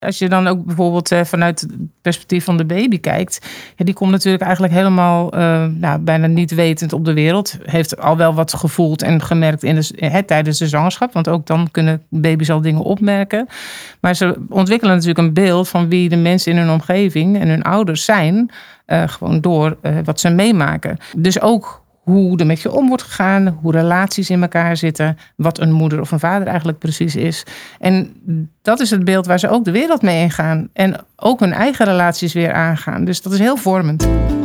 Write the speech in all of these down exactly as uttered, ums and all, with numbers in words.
Als je dan ook bijvoorbeeld uh, vanuit het perspectief van de baby kijkt. Ja, die komt natuurlijk eigenlijk helemaal uh, nou, bijna niet wetend op de wereld. Heeft al wel wat gevoeld en gemerkt in de, he, tijdens de zwangerschap. Want ook dan kunnen baby's al dingen opmerken. Maar ze ontwikkelen natuurlijk een beeld van wie de mensen in hun omgeving en hun ouders zijn. Uh, gewoon door uh, wat ze meemaken. Dus ook hoe er met je om wordt gegaan, hoe relaties in elkaar zitten, wat een moeder of een vader eigenlijk precies is. En dat is het beeld waar ze ook de wereld mee ingaan. En ook hun eigen relaties weer aangaan. Dus dat is heel vormend.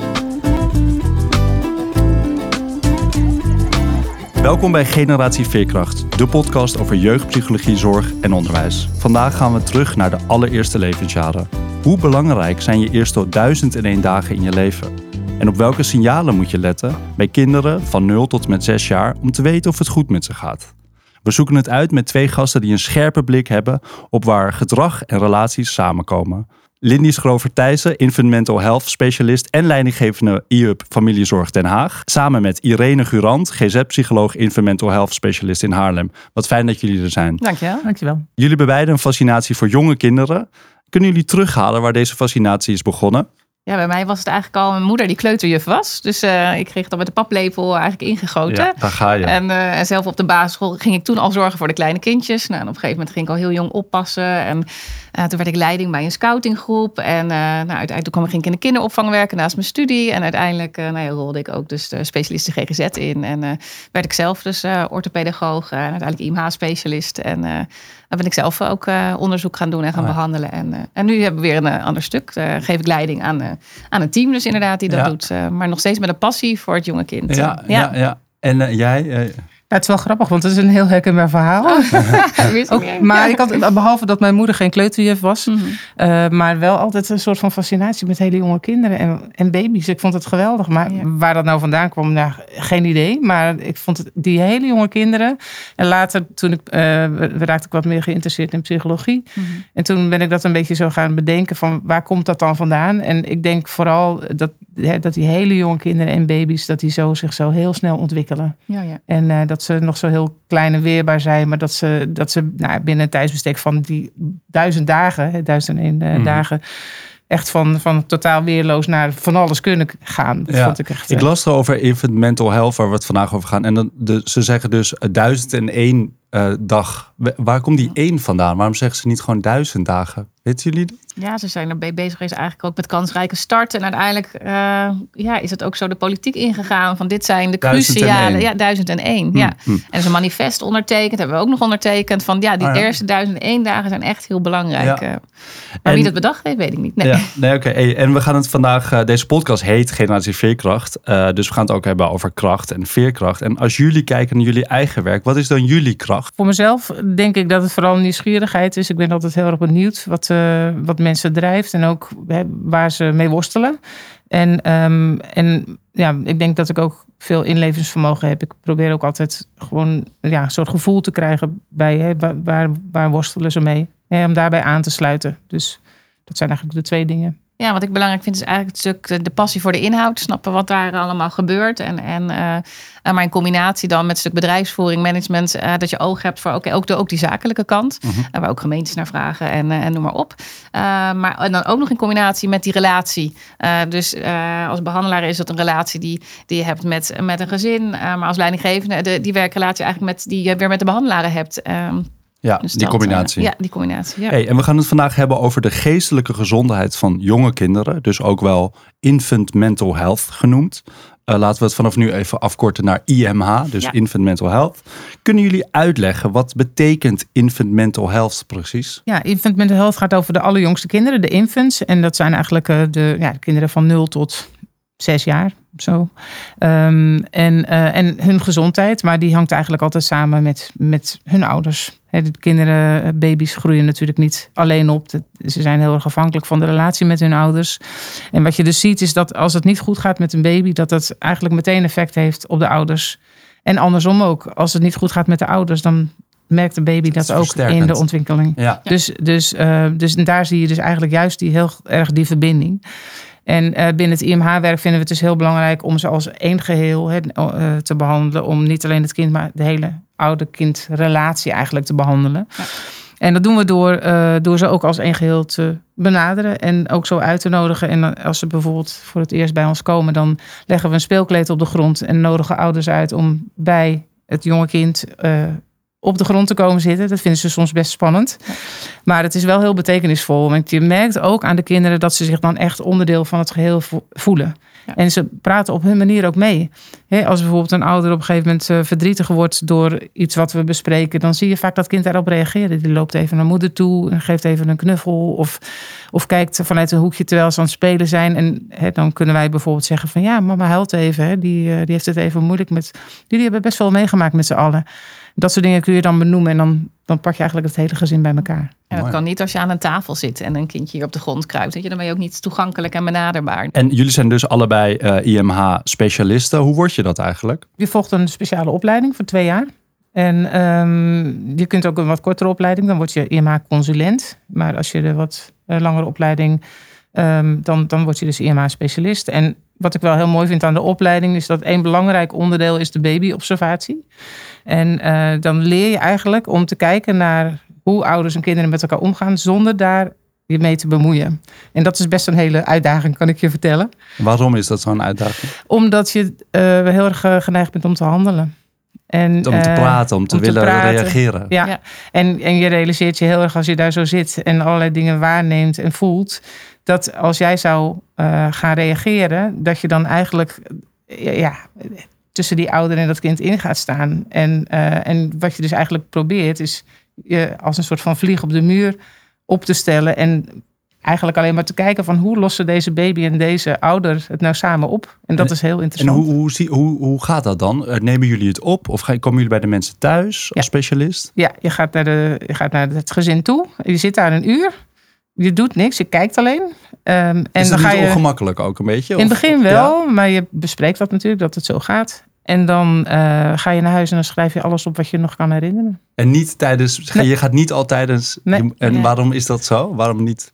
Welkom bij Generatie Veerkracht, de podcast over jeugdpsychologie, zorg en onderwijs. Vandaag gaan we terug naar de allereerste levensjaren. Hoe belangrijk zijn je eerste duizend en één dagen in je leven? En op welke signalen moet je letten bij kinderen van nul tot met zes jaar om te weten of het goed met ze gaat? We zoeken het uit met twee gasten die een scherpe blik hebben op waar gedrag en relaties samenkomen. Lindy Schrover-Thijssen, Infant Mental Health specialist en leidinggevende I U P Familiezorg Den Haag. Samen met Irene Gurant, G Z-psycholoog, Infant Mental Health specialist in Haarlem. Wat fijn dat jullie er zijn. Dankjewel. Dankjewel. Jullie hebben beide een fascinatie voor jonge kinderen. Kunnen jullie terughalen waar deze fascinatie is begonnen? Ja, bij mij was het eigenlijk al mijn moeder die kleuterjuf was. Dus uh, ik kreeg het dan met de paplepel eigenlijk ingegoten. Ja, daar ga je. En, uh, en zelf op de basisschool ging ik toen al zorgen voor de kleine kindjes. Nou, en op een gegeven moment ging ik al heel jong oppassen. En uh, toen werd ik leiding bij een scoutinggroep. En uh, nou, uiteindelijk kwam ik, ging ik in de kinderopvang werken naast mijn studie. En uiteindelijk uh, nou ja, rolde ik ook dus de specialist G G Z in. En uh, werd ik zelf dus uh, orthopedagoog en uiteindelijk I M H-specialist. En uh, dan ben ik zelf ook uh, onderzoek gaan doen en gaan ah, ja. behandelen. En, uh, en nu hebben we weer een uh, ander stuk. Uh, geef ik leiding aan, uh, aan een team dus inderdaad die dat ja. doet. Uh, maar nog steeds met een passie voor het jonge kind. Ja, ja. ja, ja. En uh, jij... Uh... Ja, het is wel grappig, want het is een heel herkenbaar verhaal. Oh. Ook, maar ik had, behalve dat mijn moeder geen kleuterjuf was, mm-hmm. uh, maar wel altijd een soort van fascinatie met hele jonge kinderen en, en baby's. Ik vond het geweldig. Maar ja. waar dat nou vandaan kwam, nou, geen idee. Maar ik vond het, die hele jonge kinderen. En later, toen ik, uh, raakte ik wat meer geïnteresseerd in psychologie. Mm-hmm. En toen ben ik dat een beetje zo gaan bedenken van waar komt dat dan vandaan? En ik denk vooral dat, hè, dat die hele jonge kinderen en baby's, dat die zo zich zo heel snel ontwikkelen. Ja, ja. En uh, dat ze nog zo heel klein en weerbaar zijn, maar dat ze, dat ze nou, binnen een tijdsbestek van die duizend dagen, duizend en één uh, mm. dagen, echt van, van totaal weerloos naar van alles kunnen gaan. Dat ja, vond ik echt. Ik las erover Infant Mental Health, waar we het vandaag over gaan. En dan de, ze zeggen dus duizend en één uh, dag. Waar komt die één vandaan? Waarom zeggen ze niet gewoon duizend dagen? Weten jullie dat? Ja, ze zijn er bezig geweest eigenlijk ook met kansrijke start. En uiteindelijk uh, ja, is het ook zo de politiek ingegaan van dit zijn de cruciale... Ja, duizend en één. Hmm, ja. Hmm. En er is een manifest ondertekend, hebben we ook nog ondertekend. Van ja, die ah, ja. eerste duizend en één dagen zijn echt heel belangrijk. Ja. Maar en, wie dat bedacht heeft, weet ik niet. Nee, ja, nee oké. Okay. Hey, en we gaan het vandaag... Uh, deze podcast heet Generatie Veerkracht. Uh, dus we gaan het ook hebben over kracht en veerkracht. En als jullie kijken naar jullie eigen werk, wat is dan jullie kracht? Voor mezelf denk ik dat het vooral nieuwsgierigheid is. Ik ben altijd heel erg benieuwd wat, uh, wat mensen drijft en ook hè, waar ze mee worstelen. En, um, en ja, ik denk dat ik ook veel inlevingsvermogen heb. Ik probeer ook altijd gewoon ja, een soort gevoel te krijgen bij hè, waar, waar, waar worstelen ze mee. Hè, om daarbij aan te sluiten. Dus dat zijn eigenlijk de twee dingen. Ja, wat ik belangrijk vind is eigenlijk het stuk de passie voor de inhoud. Snappen wat daar allemaal gebeurt. En, en, uh, maar in combinatie dan met het stuk bedrijfsvoering, management. Uh, dat je oog hebt voor okay, ook, de, ook die zakelijke kant. Uh-huh. Uh, waar ook gemeentes naar vragen en, uh, en noem maar op. Uh, maar en dan ook nog in combinatie met die relatie. Uh, dus uh, als behandelaar is dat een relatie die, die je hebt met, met een gezin. Uh, maar als leidinggevende de, die werkrelatie eigenlijk met, die je weer met de behandelaren hebt. Uh, Ja, dus die dat, combinatie. Uh, ja, die combinatie. Ja. Hey, en we gaan het vandaag hebben over de geestelijke gezondheid van jonge kinderen. Dus ook wel Infant Mental Health genoemd. Uh, laten we het vanaf nu even afkorten naar I M H, dus ja. Infant Mental Health. Kunnen jullie uitleggen wat betekent Infant Mental Health precies? Ja, Infant Mental Health gaat over de allerjongste kinderen, de infants. En dat zijn eigenlijk uh, de, ja, de kinderen van nul tot zes jaar. Zo. Um, en, uh, en hun gezondheid, maar die hangt eigenlijk altijd samen met, met hun ouders. He, de kinderen, baby's groeien natuurlijk niet alleen op. Ze zijn heel erg afhankelijk van de relatie met hun ouders. En wat je dus ziet is dat als het niet goed gaat met een baby, dat dat eigenlijk meteen effect heeft op de ouders. En andersom ook. Als het niet goed gaat met de ouders, dan merkt de baby dat, dat ook in de ontwikkeling. Ja. Dus, dus, uh, dus en daar zie je dus eigenlijk juist die heel erg die verbinding. En uh, binnen het I M H-werk vinden we het dus heel belangrijk om ze als één geheel he, uh, te behandelen. Om niet alleen het kind, maar de hele oude-kind-relatie eigenlijk te behandelen. Ja. En dat doen we door, uh, door ze ook als één geheel te benaderen en ook zo uit te nodigen. En als ze bijvoorbeeld voor het eerst bij ons komen, dan leggen we een speelkleed op de grond en nodigen ouders uit om bij het jonge kind uh, op de grond te komen zitten. Dat vinden ze soms best spannend. Ja. Maar het is wel heel betekenisvol. Want je merkt ook aan de kinderen dat ze zich dan echt onderdeel van het geheel voelen. Ja. En ze praten op hun manier ook mee. He, als bijvoorbeeld een ouder op een gegeven moment uh, verdrietig wordt door iets wat we bespreken, dan zie je vaak dat kind daarop reageren. Die loopt even naar moeder toe en geeft even een knuffel. Of, of kijkt vanuit een hoekje terwijl ze aan het spelen zijn. En he, dan kunnen wij bijvoorbeeld zeggen van ja, mama huilt even. He. Die, uh, die heeft het even moeilijk met. Die hebben best wel meegemaakt met z'n allen. Dat soort dingen kun je dan benoemen en dan, dan pak je eigenlijk het hele gezin bij elkaar. En dat kan niet als je aan een tafel zit en een kindje hier op de grond kruipt. Weet je, dan ben je ook niet toegankelijk en benaderbaar. En jullie zijn dus allebei uh, I M H-specialisten. Hoe word je dat eigenlijk? Je volgt een speciale opleiding voor twee jaar. En um, je kunt ook een wat kortere opleiding, dan word je I M H-consulent. Maar als je de wat uh, langere opleiding, um, dan, dan word je dus I M H-specialist. En wat ik wel heel mooi vind aan de opleiding is dat één belangrijk onderdeel is de babyobservatie. En uh, dan leer je eigenlijk om te kijken naar hoe ouders en kinderen met elkaar omgaan zonder daar je mee te bemoeien. En dat is best een hele uitdaging, kan ik je vertellen. Waarom is dat zo'n uitdaging? Omdat je uh, heel erg geneigd bent om te handelen. En, om te uh, praten, om te om willen te reageren. Ja, ja. En, en je realiseert je heel erg als je daar zo zit en allerlei dingen waarneemt en voelt, dat als jij zou uh, gaan reageren, dat je dan eigenlijk ja, tussen die ouder en dat kind in gaat staan. En, uh, en wat je dus eigenlijk probeert is je als een soort van vlieg op de muur op te stellen en eigenlijk alleen maar te kijken van hoe lossen deze baby en deze ouder het nou samen op. En dat en, is heel interessant. En hoe, hoe, zie, hoe, hoe gaat dat dan? Nemen jullie het op of komen jullie bij de mensen thuis als ja. specialist? Ja, je gaat, naar de, je gaat naar het gezin toe. Je zit daar een uur. Je doet niks, je kijkt alleen. Um, en is dat dan niet je, ongemakkelijk ook een beetje? In het begin wel, ja. maar je bespreekt dat natuurlijk, dat het zo gaat. En dan uh, ga je naar huis en dan schrijf je alles op wat je nog kan herinneren. En niet tijdens, nee. je gaat niet al tijdens. Nee. En nee. waarom is dat zo? Waarom niet?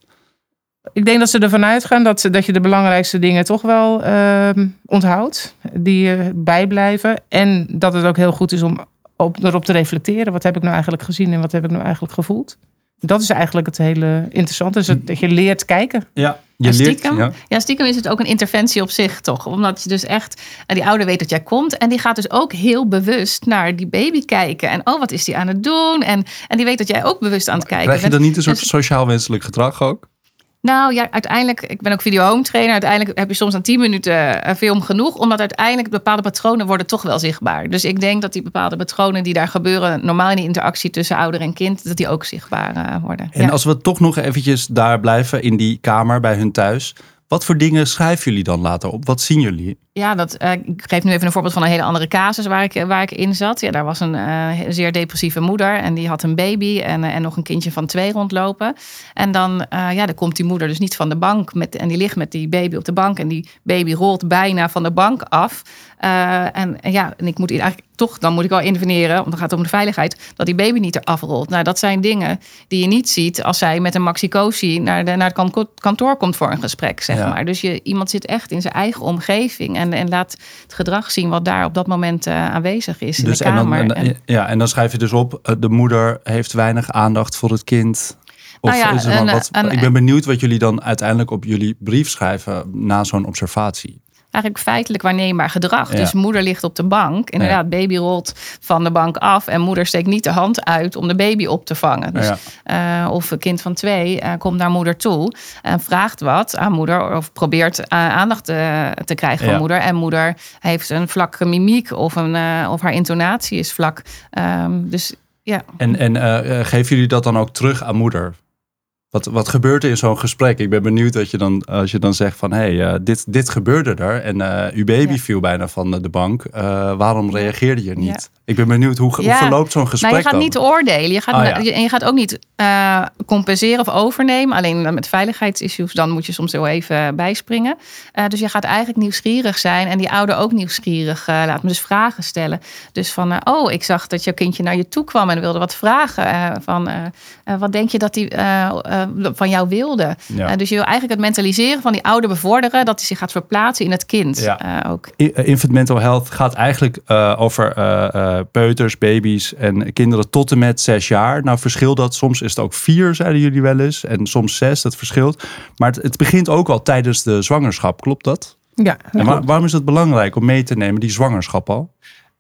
Ik denk dat ze ervan uitgaan dat, dat je de belangrijkste dingen toch wel uh, onthoudt. Die je bijblijven. En dat het ook heel goed is om op, erop te reflecteren. Wat heb ik nou eigenlijk gezien en wat heb ik nou eigenlijk gevoeld? Dat is eigenlijk het hele interessante. Dus dat je leert kijken. Ja, je ja, leert. Stiekem, ja. ja, stiekem is het ook een interventie op zich, toch? Omdat je dus echt, die ouder weet dat jij komt. En die gaat dus ook heel bewust naar die baby kijken. En oh, wat is die aan het doen? En, en die weet dat jij ook bewust aan het kijken bent. Krijg je dan niet een soort sociaal wenselijk gedrag ook? Nou ja, uiteindelijk, ik ben ook video home trainer. Uiteindelijk heb je soms aan tien minuten film genoeg. Omdat uiteindelijk bepaalde patronen worden toch wel zichtbaar. Dus ik denk dat die bepaalde patronen die daar gebeuren, normaal in de interactie tussen ouder en kind, dat die ook zichtbaar uh, worden. En ja. als we toch nog eventjes daar blijven in die kamer bij hun thuis. Wat voor dingen schrijven jullie dan later op? Wat zien jullie? Ja, dat, uh, ik geef nu even een voorbeeld van een hele andere casus waar ik, waar ik in zat. Ja, daar was een uh, zeer depressieve moeder en die had een baby en, uh, en nog een kindje van twee rondlopen. En dan, uh, ja, dan komt die moeder dus niet van de bank met, en die ligt met die baby op de bank en die baby rolt bijna van de bank af. Uh, en, en ja, en ik moet eigenlijk toch, dan moet ik wel interveneren, want dan gaat het om de veiligheid, dat die baby niet eraf rolt. Nou, dat zijn dingen die je niet ziet als zij met een maxicosi naar, de, naar het kantoor komt voor een gesprek, zeg ja. maar. Dus je, iemand zit echt in zijn eigen omgeving en, en laat het gedrag zien wat daar op dat moment uh, aanwezig is in dus de kamer. En dan, en, ja, en dan schrijf je dus op, de moeder heeft weinig aandacht voor het kind. Of nou ja, is er een, wat, een, ik ben benieuwd wat jullie dan uiteindelijk op jullie brief schrijven na zo'n observatie. Eigenlijk feitelijk waarneembaar gedrag. Ja. Dus moeder ligt op de bank. Inderdaad, ja. baby rolt van de bank af. En moeder steekt niet de hand uit om de baby op te vangen. Dus, ja. uh, of een kind van twee uh, komt naar moeder toe. En vraagt wat aan moeder. Of probeert uh, aandacht uh, te krijgen van ja. moeder. En moeder heeft een vlakke mimiek. Of, een, uh, of haar intonatie is vlak. Um, dus ja. En, en uh, geven jullie dat dan ook terug aan moeder? Wat, wat gebeurt er in zo'n gesprek? Ik ben benieuwd dat je dan, als je dan zegt van, hé, hey, uh, dit, dit gebeurde er en uh, uw baby ja. viel bijna van de bank. Uh, waarom reageerde je niet? Ja. Ik ben benieuwd, hoe, ja. hoe verloopt zo'n gesprek dan? Nou, je gaat dan? niet oordelen. Je gaat, oh, ja. En je gaat ook niet uh, compenseren of overnemen. Alleen met veiligheidsissues, dan moet je soms heel even bijspringen. Uh, dus je gaat eigenlijk nieuwsgierig zijn. En die ouder ook nieuwsgierig uh, laat me dus vragen stellen. Dus van, uh, oh, ik zag dat jouw kindje naar je toe kwam en wilde wat vragen. Uh, van, uh, uh, wat denk je dat die uh, uh, uh, van jou wilde. Ja. Uh, dus je wil eigenlijk het mentaliseren van die ouder bevorderen, dat hij zich gaat verplaatsen in het kind. Ja. Uh, ook. Infant mental health gaat eigenlijk uh, over uh, uh, peuters, baby's en kinderen tot en met zes jaar. Nou verschilt dat. Soms is het ook vier, zeiden jullie wel eens. En soms zes, dat verschilt. Maar het, het begint ook al tijdens de zwangerschap, klopt dat? Ja. En waar, waarom is het belangrijk om mee te nemen, die zwangerschap al?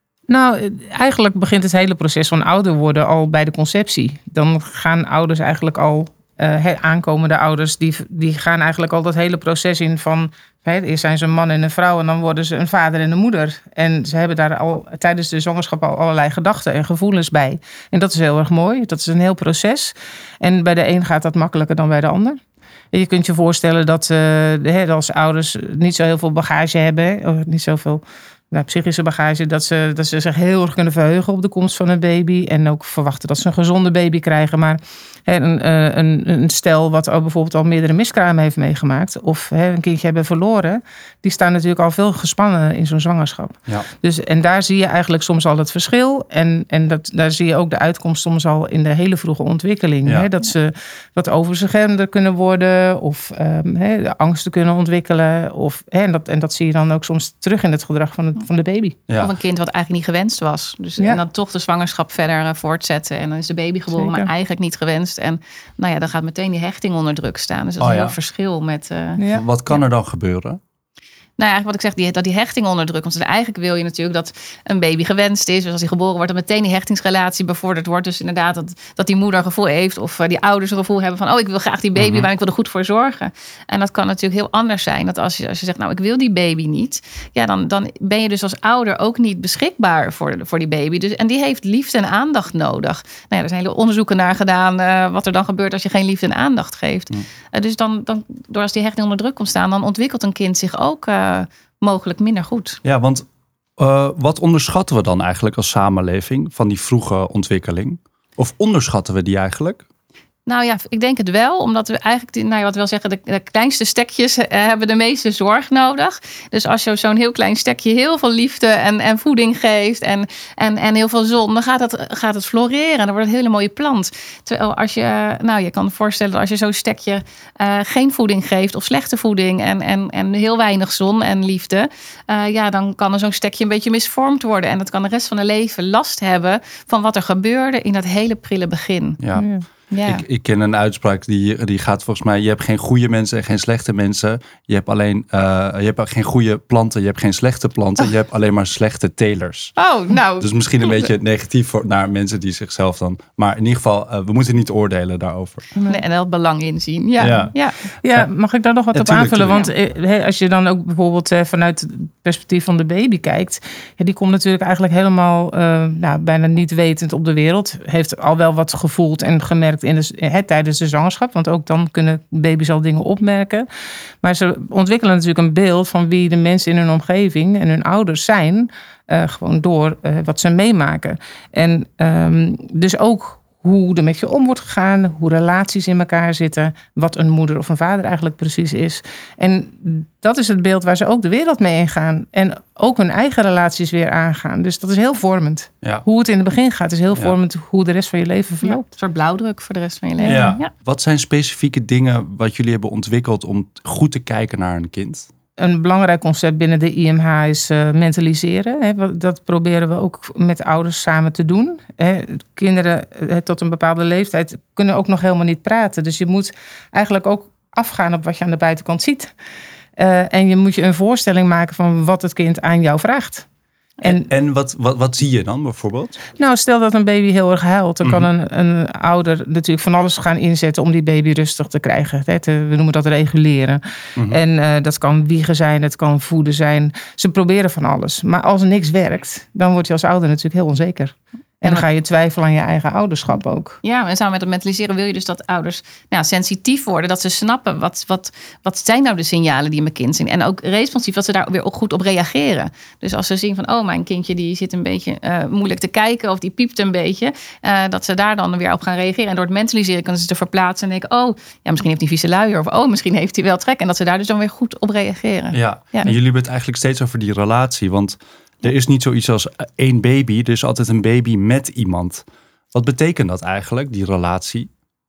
Nou, eigenlijk begint het hele proces van ouder worden al bij de conceptie. Dan gaan ouders eigenlijk al, uh, aankomende ouders, die, die gaan eigenlijk al dat hele proces in van, hè, eerst zijn ze een man en een vrouw en dan worden ze een vader en een moeder. En ze hebben daar al tijdens de zwangerschap al allerlei gedachten en gevoelens bij. En dat is heel erg mooi. Dat is een heel proces. En bij de een gaat dat makkelijker dan bij de ander. En je kunt je voorstellen dat uh, als ouders niet zo heel veel bagage hebben, of niet zoveel Nou, psychische bagage, dat ze, dat ze zich heel erg kunnen verheugen op de komst van een baby. En ook verwachten dat ze een gezonde baby krijgen. Maar hè, een, een, een stel wat ook bijvoorbeeld al meerdere miskramen heeft meegemaakt. Of hè, een kindje hebben verloren. Die staan natuurlijk al veel gespannen in zo'n zwangerschap. Ja. Dus, en daar zie je eigenlijk soms al het verschil. En, en dat, daar zie je ook de uitkomst soms al in de hele vroege ontwikkeling. Ja. Hè, dat ze wat overzeggender kunnen worden. Of um, hè, de angsten kunnen ontwikkelen. Of, hè, en, dat, en dat zie je dan ook soms terug in het gedrag van het van de baby. Ja. Of een kind wat eigenlijk niet gewenst was. Dus ja. En dan toch de zwangerschap verder uh, voortzetten. En dan is de baby geboren, Zeker. maar eigenlijk niet gewenst. En nou ja, dan gaat meteen die hechting onder druk staan. Dus dat is oh, een ja. heel verschil met... Uh, ja. Wat kan ja. er dan gebeuren? Nou ja, eigenlijk wat ik zeg, die, dat die hechting onder druk. Want eigenlijk wil je natuurlijk dat een baby gewenst is. Dus als hij geboren wordt, dan meteen die hechtingsrelatie bevorderd wordt. Dus inderdaad dat, dat die moeder een gevoel heeft. Of uh, die ouders een gevoel hebben van, oh, ik wil graag die baby, mm-hmm. maar ik wil er goed voor zorgen. En dat kan natuurlijk heel anders zijn. Dat als je, als je zegt, nou, ik wil die baby niet. Ja, dan, dan ben je dus als ouder ook niet beschikbaar voor, voor die baby. Dus, en die heeft liefde en aandacht nodig. Nou ja, er zijn hele onderzoeken naar gedaan. Uh, wat er dan gebeurt als je geen liefde en aandacht geeft. Mm. Uh, dus dan, dan, door als die hechting onder druk komt staan, dan ontwikkelt een kind zich ook... Uh, mogelijk minder goed. Ja, want uh, wat onderschatten we dan eigenlijk als samenleving van die vroege ontwikkeling? Of onderschatten we die eigenlijk? Nou ja, ik denk het wel. Omdat we eigenlijk, nou ja, wat wil zeggen, de, de kleinste stekjes uh, hebben de meeste zorg nodig. Dus als je zo'n heel klein stekje heel veel liefde en, en voeding geeft en, en, en heel veel zon, dan gaat het, gaat het floreren. Dan wordt het een hele mooie plant. Terwijl als je, nou je kan je voorstellen, als je zo'n stekje uh, geen voeding geeft of slechte voeding en, en, en heel weinig zon en liefde, uh, ja, dan kan er zo'n stekje een beetje misvormd worden. En dat kan de rest van het leven last hebben van wat er gebeurde in dat hele prille begin. Ja. ja. Ja. Ik, ik ken een uitspraak die, die gaat volgens mij... je hebt geen goede mensen en geen slechte mensen. Je hebt alleen uh, je hebt geen goede planten, je hebt geen slechte planten. Oh. Je hebt alleen maar slechte telers. Oh, nou. Dus misschien een beetje negatief voor, naar mensen die zichzelf dan... Maar in ieder geval, uh, we moeten niet oordelen daarover. Nee, en wel belang inzien. Ja, ja. ja. ja mag ik daar nog wat ja, op tuurlijk, aanvullen? Tuurlijk. Want ja. als je dan ook bijvoorbeeld uh, vanuit het perspectief van de baby kijkt... Ja, die komt natuurlijk eigenlijk helemaal uh, nou, bijna niet wetend op de wereld. Heeft al wel wat gevoeld en gemerkt in de, he, tijdens de zwangerschap. Want ook dan kunnen baby's al dingen opmerken. Maar ze ontwikkelen natuurlijk een beeld van wie de mensen in hun omgeving en hun ouders zijn. Uh, gewoon door uh, wat ze meemaken. En um, dus ook hoe er met je om wordt gegaan, hoe relaties in elkaar zitten, wat een moeder of een vader eigenlijk precies is. En dat is het beeld waar ze ook de wereld mee ingaan. En ook hun eigen relaties weer aangaan. Dus dat is heel vormend. Ja. Hoe het in het begin gaat, is heel ja. vormend hoe de rest van je leven verloopt. Ja, een soort blauwdruk voor de rest van je leven. Ja. Ja. Wat zijn specifieke dingen wat jullie hebben ontwikkeld om goed te kijken naar een kind? Een belangrijk concept binnen de I M H is uh, mentaliseren. Dat proberen we ook met ouders samen te doen. Kinderen tot een bepaalde leeftijd kunnen ook nog helemaal niet praten. Dus je moet eigenlijk ook afgaan op wat je aan de buitenkant ziet. Uh, en je moet je een voorstelling maken van wat het kind aan jou vraagt. En, en, en wat, wat, wat zie je dan bijvoorbeeld? Nou, stel dat een baby heel erg huilt. Dan mm-hmm. kan een, een ouder natuurlijk van alles gaan inzetten om die baby rustig te krijgen. We noemen dat reguleren. Mm-hmm. En uh, dat kan wiegen zijn, het kan voeden zijn. Ze proberen van alles. Maar als er niks werkt, dan word je als ouder natuurlijk heel onzeker. En dan ga je twijfelen aan je eigen ouderschap ook. Ja, en samen met het mentaliseren wil je dus dat ouders nou, sensitief worden. Dat ze snappen, wat, wat, wat zijn nou de signalen die mijn kind zien. En ook responsief, dat ze daar weer ook goed op reageren. Dus als ze zien van, oh, mijn kindje die zit een beetje uh, moeilijk te kijken. Of die piept een beetje. Uh, dat ze daar dan weer op gaan reageren. En door het mentaliseren kunnen ze te verplaatsen. En denken, oh, ja, misschien heeft hij vieze luier. Of oh, misschien heeft hij wel trek. En dat ze daar dus dan weer goed op reageren. Ja, ja. En jullie hebben het eigenlijk steeds over die relatie. Want er is niet zoiets als één baby. Er is altijd een baby met iemand. Wat betekent dat eigenlijk, die relatie?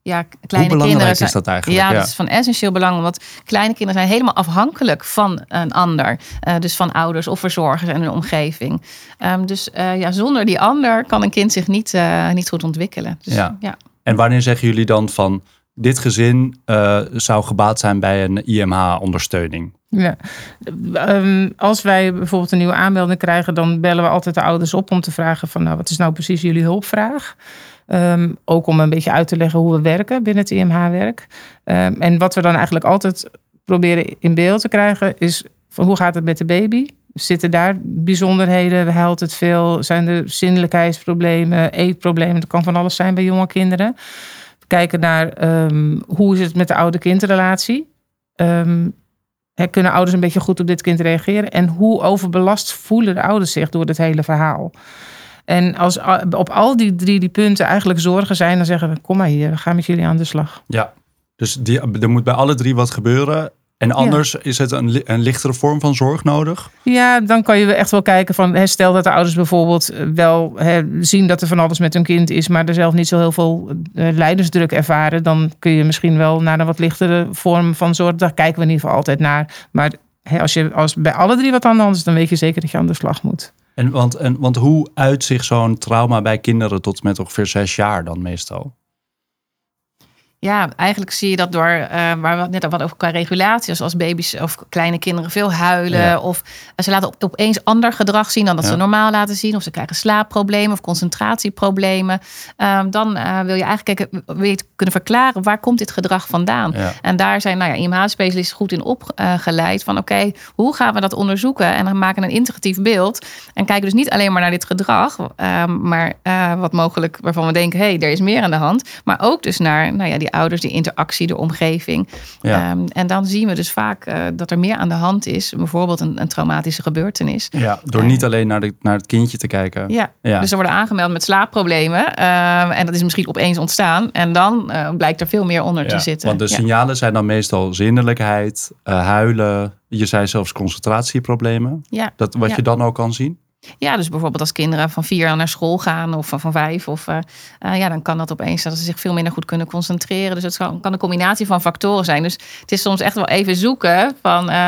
Ja, kleine Hoe belangrijk kinderen zijn, is dat eigenlijk? Ja, ja, dat is van essentieel belang. Want kleine kinderen zijn helemaal afhankelijk van een ander. Uh, dus van ouders of verzorgers en hun omgeving. Um, dus uh, ja, zonder die ander kan een kind zich niet, uh, niet goed ontwikkelen. Dus, ja. Ja. En wanneer zeggen jullie dan van... dit gezin uh, zou gebaat zijn bij een I M H-ondersteuning? Ja. Um, als wij bijvoorbeeld een nieuwe aanmelding krijgen... dan bellen we altijd de ouders op om te vragen van... nou, wat is nou precies jullie hulpvraag? Um, ook om een beetje uit te leggen hoe we werken binnen het I M H-werk. Um, en wat we dan eigenlijk altijd proberen in beeld te krijgen... is van hoe gaat het met de baby? Zitten daar bijzonderheden? Huilt het veel? Zijn er zinnelijkheidsproblemen, eetproblemen? Dat kan van alles zijn bij jonge kinderen. We kijken naar um, hoe is het met de ouder-kindrelatie? Um, kunnen ouders een beetje goed op dit kind reageren? En hoe overbelast voelen de ouders zich door het hele verhaal? En als op al die drie die punten eigenlijk zorgen zijn... dan zeggen we, kom maar hier, we gaan met jullie aan de slag. Ja, dus die, er moet bij alle drie wat gebeuren... En anders ja. is het een, een lichtere vorm van zorg nodig? Ja, dan kan je echt wel kijken van... He, stel dat de ouders bijvoorbeeld wel he, zien dat er van alles met hun kind is... maar er zelf niet zo heel veel uh, leidersdruk ervaren... dan kun je misschien wel naar een wat lichtere vorm van zorg... daar kijken we in ieder geval altijd naar. Maar he, als, je, als bij alle drie wat aan de hand is... dan weet je zeker dat je aan de slag moet. En want, en, want hoe uit zich zo'n trauma bij kinderen tot met ongeveer zes jaar dan meestal? Ja, eigenlijk zie je dat door, uh, waar we het net al wat over qua regulatie, als, als baby's of kleine kinderen veel huilen. Ja. Of ze laten op, opeens ander gedrag zien dan dat ja. ze normaal laten zien. Of ze krijgen slaapproblemen of concentratieproblemen. Um, dan uh, wil je eigenlijk kijken, wil je het kunnen verklaren, waar komt dit gedrag vandaan? Ja. En daar zijn nou ja, I M H-specialisten goed in opgeleid. Van oké, okay, hoe gaan we dat onderzoeken? En dan maken een integratief beeld. En kijken dus niet alleen maar naar dit gedrag. Um, maar uh, wat mogelijk waarvan we denken, hé, hey, er is meer aan de hand. Maar ook dus naar nou ja, die ouders, die interactie, de omgeving. Ja. Um, en dan zien we dus vaak uh, dat er meer aan de hand is. Bijvoorbeeld een, een traumatische gebeurtenis. Ja, door uh, niet alleen naar, de, naar het kindje te kijken. Ja, ja. Dus er worden aangemeld met slaapproblemen. Uh, en dat is misschien opeens ontstaan. En dan uh, blijkt er veel meer onder ja, te zitten. Want de signalen ja. zijn dan meestal zinnelijkheid, uh, huilen. Je zei zelfs concentratieproblemen. Ja. Dat, wat ja. je dan ook kan zien. Ja, dus bijvoorbeeld als kinderen van vier naar school gaan of van, van vijf. Of, uh, uh, ja, dan kan dat opeens dat ze zich veel minder goed kunnen concentreren. Dus het kan, kan een combinatie van factoren zijn. Dus het is soms echt wel even zoeken van... Uh,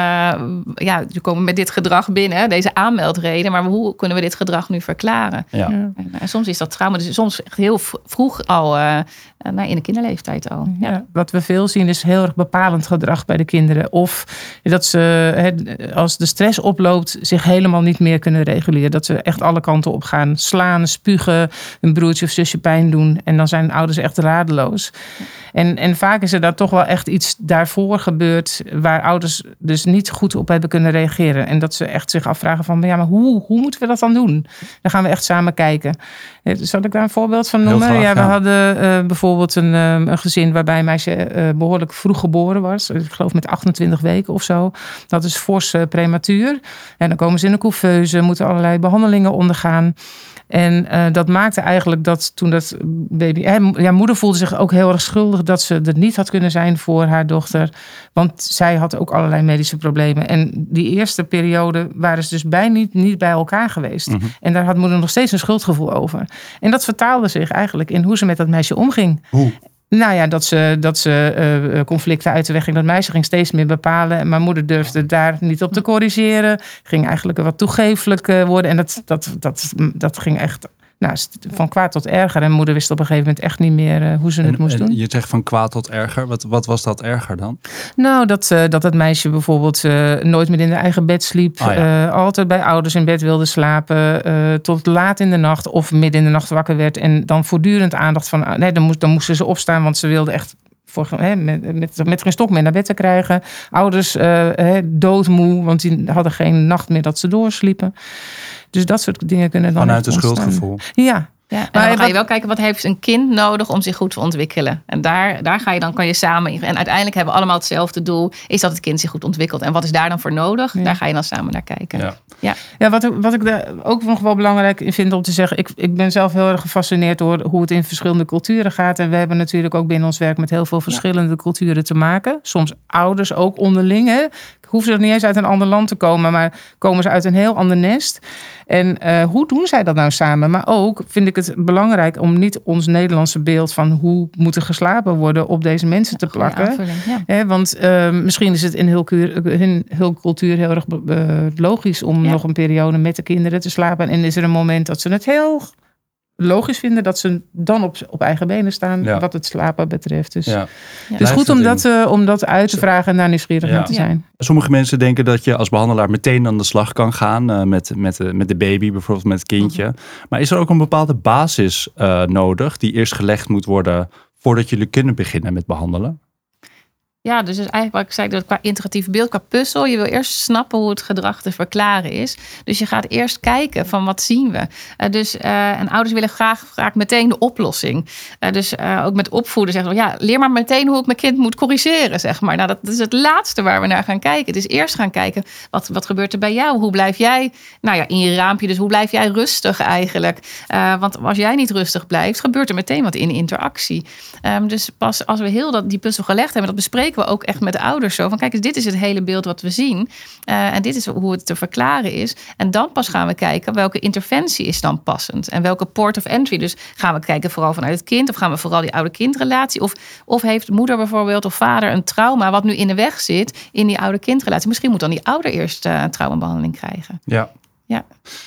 ja, we komen met dit gedrag binnen, deze aanmeldreden. Maar hoe kunnen we dit gedrag nu verklaren? Ja. En, uh, en soms is dat trauma. Dus soms echt heel vroeg al, uh, uh, in de kinderleeftijd al. Ja. Ja, wat we veel zien is heel erg bepalend gedrag bij de kinderen. Of dat ze, he, als de stress oploopt, zich helemaal niet meer kunnen reguleren. Dat ze echt alle kanten op gaan. Slaan, spugen, een broertje of zusje pijn doen. En dan zijn ouders echt radeloos. En, en vaak is er daar toch wel echt iets daarvoor gebeurd... waar ouders dus niet goed op hebben kunnen reageren. En dat ze echt zich afvragen van... ja, maar hoe, hoe moeten we dat dan doen? Dan gaan we echt samen kijken. Zal ik daar een voorbeeld van noemen? Graag, ja, we ja. hadden uh, bijvoorbeeld een, uh, een gezin... waarbij een meisje uh, behoorlijk vroeg geboren was. Ik geloof met achtentwintig weken of zo. Dat is fors uh, prematuur. En dan komen ze in een couveuse, moeten allerlei behandelingen ondergaan. En uh, dat maakte eigenlijk dat toen dat baby... Hè, ja, moeder voelde zich ook heel erg schuldig... dat ze er niet had kunnen zijn voor haar dochter. Want zij had ook allerlei medische problemen. En die eerste periode waren ze dus bijna niet, niet bij elkaar geweest. Mm-hmm. En daar had moeder nog steeds een schuldgevoel over. En dat vertaalde zich eigenlijk in hoe ze met dat meisje omging. Hoe? Nou ja, dat ze, dat ze uh, conflicten uit de weg ging. Dat meisje ging steeds meer bepalen. Maar moeder durfde daar niet op te corrigeren. Ging eigenlijk wat toegeeflijk uh, worden. En dat, dat, dat, dat ging echt nou, van kwaad tot erger. En moeder wist op een gegeven moment echt niet meer uh, hoe ze en, het moest en doen. Je zegt van kwaad tot erger. Wat, wat was dat erger dan? Nou, dat, uh, dat het meisje bijvoorbeeld uh, nooit meer in haar eigen bed sliep. Oh ja. uh, altijd bij ouders in bed wilde slapen. Uh, tot laat in de nacht of midden in de nacht wakker werd. En dan voortdurend aandacht van... Uh, nee, dan, moest, dan moesten ze opstaan, want ze wilde echt... Voor, he, met, met, met geen stok meer naar bed te krijgen. Ouders uh, he, doodmoe, want die hadden geen nacht meer dat ze doorsliepen. Dus dat soort dingen kunnen dan vanuit een ontstaan. Schuldgevoel. Ja. Ja, en maar dan ga je wel kijken, wat heeft een kind nodig om zich goed te ontwikkelen? En daar, daar ga je dan, kan je samen in. En uiteindelijk hebben we allemaal hetzelfde doel. Is dat het kind zich goed ontwikkelt? En wat is daar dan voor nodig? Ja. Daar ga je dan samen naar kijken. Ja, ja. ja wat, wat ik daar ook nog wel belangrijk vind om te zeggen. Ik, ik ben zelf heel erg gefascineerd door hoe het in verschillende culturen gaat. En we hebben natuurlijk ook binnen ons werk met heel veel verschillende ja. culturen te maken. Soms ouders ook onderling. Hè. Hoeven ze niet eens uit een ander land te komen, maar komen ze uit een heel ander nest. En uh, hoe doen zij dat nou samen? Maar ook vind ik het belangrijk om niet ons Nederlandse beeld van hoe moet er geslapen worden op deze mensen te plakken. Ja. He, want uh, misschien is het in heel, in heel cultuur heel erg uh, logisch om ja. nog een periode met de kinderen te slapen. En is er een moment dat ze het heel logisch vinden dat ze dan op, op eigen benen staan ja. wat het slapen betreft. Dus ja. het is goed om dat, uh, om dat uit te vragen en daar nieuwsgierig naar ja. te zijn. Ja. Sommige mensen denken dat je als behandelaar meteen aan de slag kan gaan uh, met, met, uh, met de baby, bijvoorbeeld met het kindje. Mm-hmm. Maar is er ook een bepaalde basis uh, nodig die eerst gelegd moet worden voordat jullie kunnen beginnen met behandelen? Ja, dus, dus eigenlijk wat ik zei, dat qua integratief beeld, qua puzzel, je wil eerst snappen hoe het gedrag te verklaren is. Dus je gaat eerst kijken van wat zien we. Uh, dus, uh, en ouders willen graag, graag meteen de oplossing. Uh, dus uh, ook met opvoeden zeggen we, ja, leer maar meteen hoe ik mijn kind moet corrigeren, zeg maar. Nou, dat, dat is het laatste waar we naar gaan kijken. Het is eerst gaan kijken, wat, wat gebeurt er bij jou? Hoe blijf jij, nou ja, in je raampje, dus hoe blijf jij rustig eigenlijk? Uh, want als jij niet rustig blijft, gebeurt er meteen wat in interactie. Um, dus pas als we heel dat, die puzzel gelegd hebben, dat bespreken we ook echt met de ouders zo. Van kijk eens, dit is het hele beeld wat we zien. Uh, en dit is hoe het te verklaren is. En dan pas gaan we kijken welke interventie is dan passend. En welke port of entry. Dus gaan we kijken vooral vanuit het kind. Of gaan we vooral die oude-kindrelatie. Of, of heeft moeder bijvoorbeeld of vader een trauma wat nu in de weg zit in die oude-kindrelatie. Misschien moet dan die ouder eerst uh, een traumabehandeling krijgen. Ja. Ja.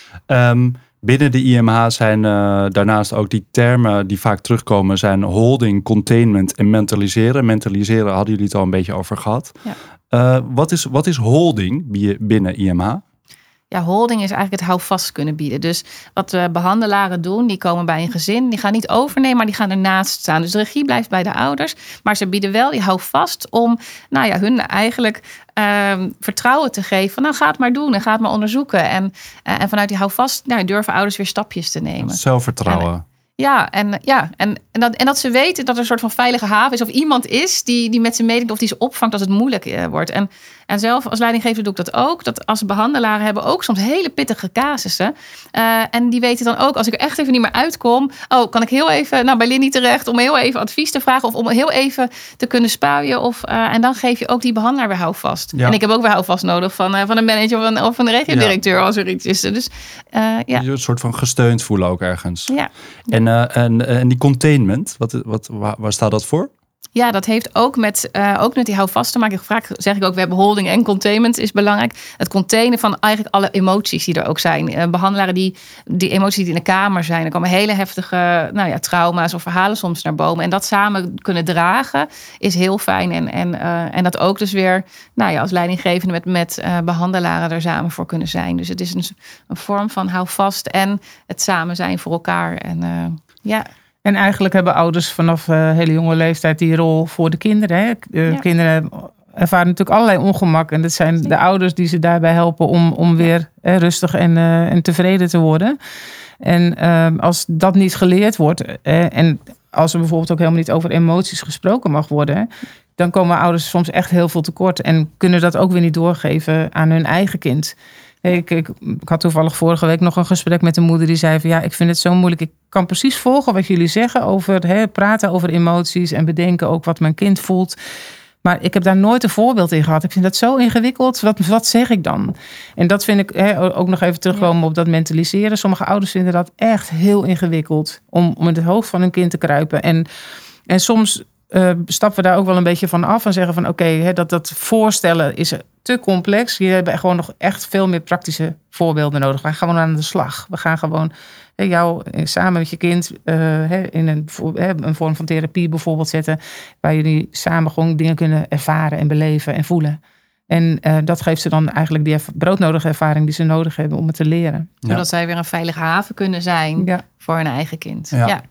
Um, Binnen de I M H zijn uh, daarnaast ook die termen die vaak terugkomen zijn holding, containment en mentaliseren. Mentaliseren hadden jullie het al een beetje over gehad. Ja. Uh, wat is, wat is holding binnen I M H? Ja, holding is eigenlijk het houvast kunnen bieden. Dus wat uh, behandelaren doen, die komen bij een gezin. Die gaan niet overnemen, maar die gaan ernaast staan. Dus de regie blijft bij de ouders. Maar ze bieden wel die houvast om nou ja, hun eigenlijk uh, vertrouwen te geven. Van, nou, ga het maar doen en ga het maar onderzoeken. En, uh, en vanuit die houvast nou, durven ouders weer stapjes te nemen. Zelfvertrouwen. En, Ja, en, ja en, en, dat, en dat ze weten dat er een soort van veilige haven is. Of iemand is die, die met ze meedenkt of die ze opvangt als het moeilijk uh, wordt. En, en zelf als leidinggever doe ik dat ook. Dat als behandelaren hebben ook soms hele pittige casussen. Uh, en die weten dan ook, als ik er echt even niet meer uitkom. Oh, kan ik heel even nou, bij Lindy terecht om heel even advies te vragen. Of om heel even te kunnen spuien. Of, uh, en dan geef je ook die behandelaar weer houvast. Ja. En ik heb ook weer houvast nodig van, uh, van een manager of een, of een regiodirecteur ja. als er iets is. Dus, uh, ja. Je een soort van gesteund voelen ook ergens. Ja. En, uh, en, en die containment, wat, wat, waar, waar staat dat voor? Ja, dat heeft ook met, uh, ook met die houvast te maken. Vaak zeg ik ook, we hebben holding en containment is belangrijk. Het containen van eigenlijk alle emoties die er ook zijn. Uh, behandelaren die, die emoties die in de kamer zijn. Er komen hele heftige nou ja, trauma's of verhalen soms naar boven. En dat samen kunnen dragen is heel fijn. En, en, uh, en dat ook dus weer nou ja, als leidinggevende met, met uh, behandelaren er samen voor kunnen zijn. Dus het is een, een vorm van houvast en het samen zijn voor elkaar. En uh, ja... En eigenlijk hebben ouders vanaf uh, hele jonge leeftijd die rol voor de kinderen. Hè? Uh, ja. Kinderen ervaren natuurlijk allerlei ongemak. En dat zijn de ouders die ze daarbij helpen om, om weer eh, rustig en, uh, en tevreden te worden. En uh, als dat niet geleerd wordt. Eh, en als er bijvoorbeeld ook helemaal niet over emoties gesproken mag worden. Dan komen ouders soms echt heel veel tekort. En kunnen dat ook weer niet doorgeven aan hun eigen kind. Ik, ik, ik had toevallig vorige week nog een gesprek met een moeder die zei van ja, ik vind het zo moeilijk. Ik kan precies volgen wat jullie zeggen over hè, praten over emoties en bedenken ook wat mijn kind voelt. Maar ik heb daar nooit een voorbeeld in gehad. Ik vind dat zo ingewikkeld. Wat, wat zeg ik dan? En dat vind ik hè, ook nog even terugkomen ja. op dat mentaliseren. Sommige ouders vinden dat echt heel ingewikkeld om, om in het hoofd van hun kind te kruipen. En, en soms uh, stappen we daar ook wel een beetje van af en zeggen van oké, okay, dat, dat voorstellen is te complex. Je hebt gewoon nog echt veel meer praktische voorbeelden nodig. We gaan gewoon aan de slag. We gaan gewoon hè, jou samen met je kind uh, hè, in een, hè, een vorm van therapie bijvoorbeeld zetten. Waar jullie samen gewoon dingen kunnen ervaren en beleven en voelen. En uh, dat geeft ze dan eigenlijk die broodnodige ervaring die ze nodig hebben om het te leren. Ja. Zodat zij weer een veilige haven kunnen zijn ja. voor hun eigen kind. Ja. Ja.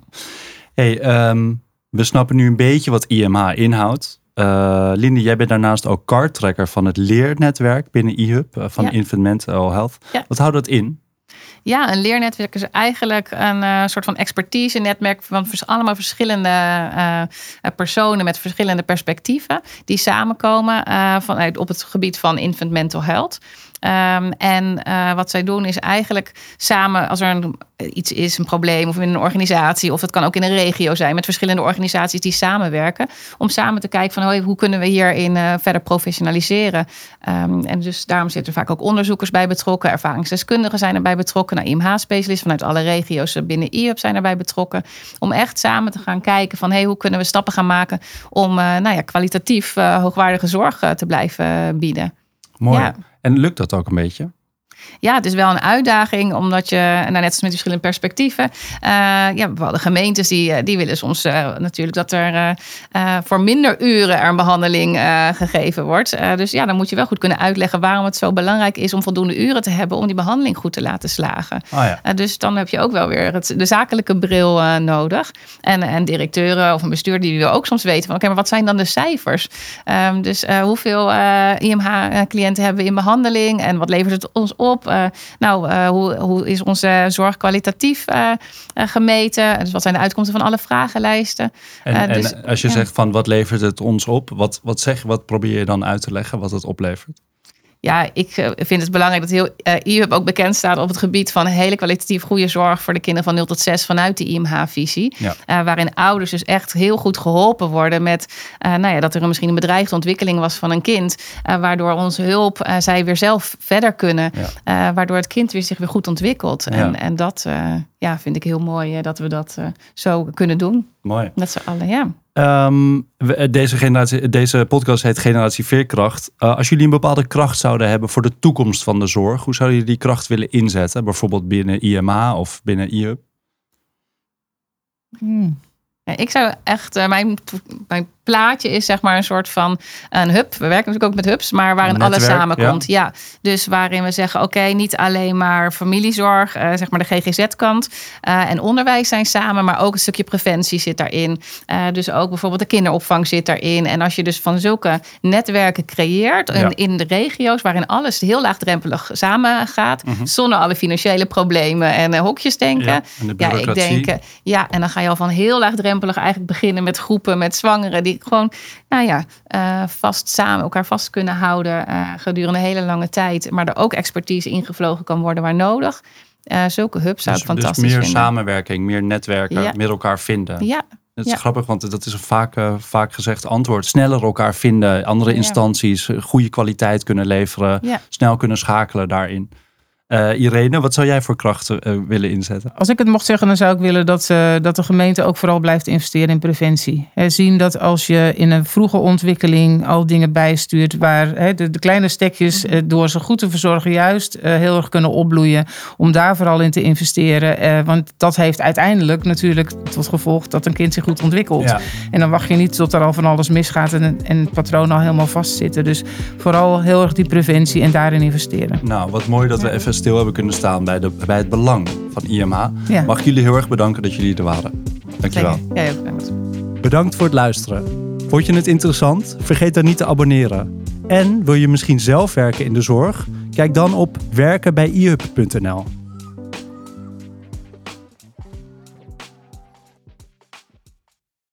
Hey, um, we snappen nu een beetje wat I M H inhoudt. Uh, Lindy, jij bent daarnaast ook cardtracker van het leernetwerk binnen I H U B, uh, van ja. Infant Mental Health. Ja. Wat houdt dat in? Ja, een leernetwerk is eigenlijk een uh, soort van expertise-netwerk van vers- allemaal verschillende uh, personen met verschillende perspectieven die samenkomen uh, vanuit op het gebied van infant mental health. Um, en uh, wat zij doen is eigenlijk samen, als er een, iets is, een probleem of in een organisatie, of het kan ook in een regio zijn met verschillende organisaties die samenwerken, om samen te kijken van oh, hoe kunnen we hierin uh, verder professionaliseren. Um, en dus daarom zitten er vaak ook onderzoekers bij betrokken, ervaringsdeskundigen zijn erbij betrokken, nou, I M H-specialisten vanuit alle regio's binnen I U P zijn erbij betrokken, om echt samen te gaan kijken van hey, hoe kunnen we stappen gaan maken om uh, nou ja, kwalitatief uh, hoogwaardige zorg uh, te blijven uh, bieden. Mooi. Ja. En lukt dat ook een beetje? Ja, het is wel een uitdaging, omdat je, nou, net als met verschillende perspectieven, uh, ja, bepaalde gemeentes die, die willen soms uh, natuurlijk dat er uh, uh, voor minder uren er een behandeling uh, gegeven wordt. Uh, dus ja, dan moet je wel goed kunnen uitleggen waarom het zo belangrijk is om voldoende uren te hebben om die behandeling goed te laten slagen. Oh ja. uh, dus dan heb je ook wel weer het, de zakelijke bril uh, nodig. En, en directeuren of een bestuurder die wil ook soms weten van oké, okay, maar wat zijn dan de cijfers? Um, dus uh, hoeveel uh, I M H-cliënten hebben we in behandeling en wat levert het ons op? Uh, nou, uh, hoe, hoe is onze zorg kwalitatief uh, uh, gemeten? Dus wat zijn de uitkomsten van alle vragenlijsten? En, uh, dus, en als je ja. zegt van wat levert het ons op? Wat, wat, zeg, wat probeer je dan uit te leggen wat het oplevert? Ja, ik vind het belangrijk dat heel uh, I U P ook bekend staat op het gebied van hele kwalitatief goede zorg voor de kinderen van nul tot zes vanuit de I M H-visie. Ja. Uh, waarin ouders dus echt heel goed geholpen worden met uh, nou ja, dat er misschien een bedreigde ontwikkeling was van een kind. Uh, waardoor onze hulp, uh, zij weer zelf verder kunnen. Ja. Uh, waardoor het kind weer zich weer goed ontwikkelt. Ja. En, en dat uh, ja, vind ik heel mooi uh, dat we dat uh, zo kunnen doen. Mooi. Met z'n allen, ja. Um, deze, generatie, deze podcast heet Generatie Veerkracht. Uh, als jullie een bepaalde kracht zouden hebben voor de toekomst van de zorg, hoe zouden jullie die kracht willen inzetten? Bijvoorbeeld binnen I M H of binnen I U P? Hmm. Ja, ik zou echt, uh, mijn, mijn plaatje is zeg maar een soort van een hub. We werken natuurlijk ook met hubs, maar waarin netwerk, alles samenkomt. Ja. ja, dus waarin we zeggen, oké, okay, niet alleen maar familiezorg, uh, zeg maar de G G Z-kant uh, en onderwijs zijn samen, maar ook een stukje preventie zit daarin. Uh, dus ook bijvoorbeeld de kinderopvang zit daarin. En als je dus van zulke netwerken creëert ja. in de regio's, waarin alles heel laagdrempelig samen gaat, mm-hmm. zonder alle financiële problemen en uh, hokjes denken. Ja, en de bureaucratie. Ja, ik denk, uh, ja, en dan ga je al van heel laagdrempelig eigenlijk beginnen met groepen, met zwangeren die gewoon, nou ja, uh, vast samen elkaar vast kunnen houden uh, gedurende een hele lange tijd, maar er ook expertise ingevlogen kan worden waar nodig. Uh, zulke hubs zou dus, ik fantastisch vinden. Dus meer vinden. samenwerking, meer netwerken, ja. met elkaar vinden. Ja. Dat is ja. grappig, want dat is een vaak, uh, vaak gezegd antwoord. Sneller elkaar vinden, andere instanties, ja. goede kwaliteit kunnen leveren, ja. snel kunnen schakelen daarin. Uh, Irene, wat zou jij voor krachten uh, willen inzetten? Als ik het mocht zeggen, dan zou ik willen dat, uh, dat de gemeente ook vooral blijft investeren in preventie. He, zien dat als je in een vroege ontwikkeling al dingen bijstuurt waar he, de, de kleine stekjes uh, door ze goed te verzorgen juist uh, heel erg kunnen opbloeien. Om daar vooral in te investeren. Uh, want dat heeft uiteindelijk natuurlijk tot gevolg dat een kind zich goed ontwikkelt. Ja. En dan wacht je niet tot er al van alles misgaat en, en het patroon al helemaal vastzitten. Dus vooral heel erg die preventie en daarin investeren. Nou, wat mooi dat we even stil hebben kunnen staan bij, de, bij het belang van I M H. Ja. Mag ik jullie heel erg bedanken dat jullie er waren. Dankjewel. Ja, ja, bedankt. Bedankt voor het luisteren. Vond je het interessant? Vergeet dan niet te abonneren. En wil je misschien zelf werken in de zorg? Kijk dan op werken bij i u p punt n l.